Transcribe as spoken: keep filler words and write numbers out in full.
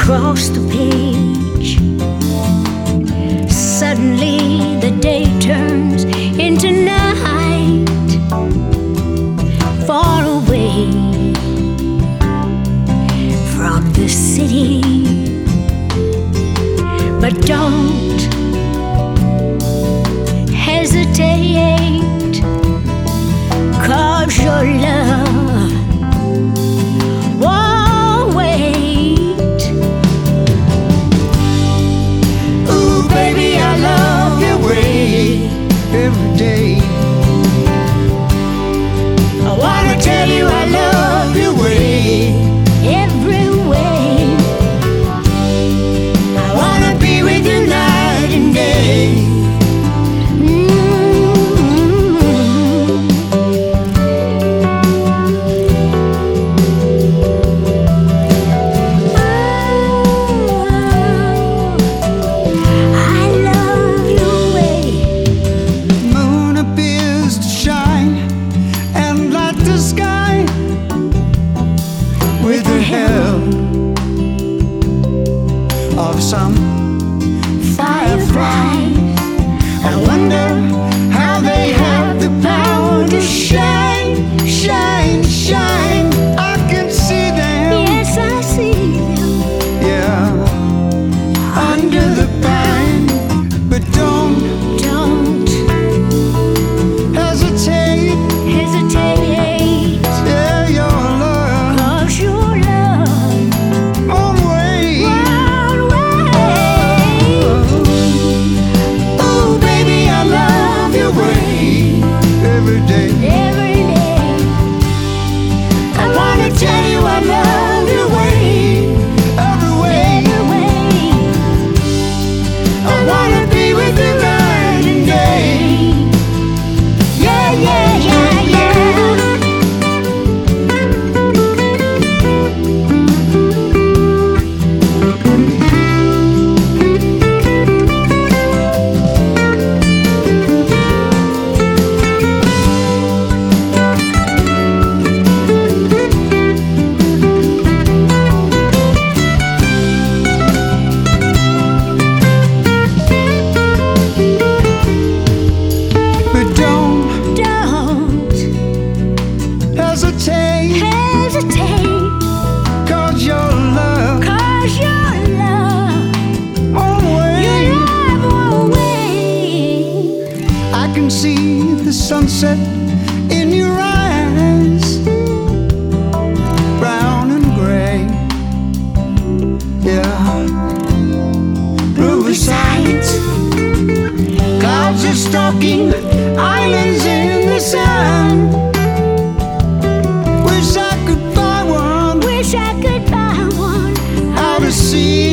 across the page. Suddenly the day turns into night, far away from the city. But don't hesitate, 'cause your love won't wait. Ooh, baby, I love your way every day. I wanna tell you I love your way Every way. I wanna be with you night and day. With the help of some fireflies, I wonder how they have the power to shine, shine, shine. I can see them, Yes, I see them. yeah, under the pine. But don't, Don't hesitate, hesitate, yeah, your love 'cause your love won't wait. won't wait. Oh, baby, I love your way every day. Every day I wanna tell you I love your way every way. every way. I wanna be with you night and day. Yeah, yeah, yeah, yeah. But don't Don't hesitate, hesitate, 'cause your love 'cause your love, won't your wait. love won't wait. I can see the sunset in your eyes, brown and gray, yeah. Riversides, clouds are stalking islands in the sun. Wish I could buy one Wish I could buy one out to sea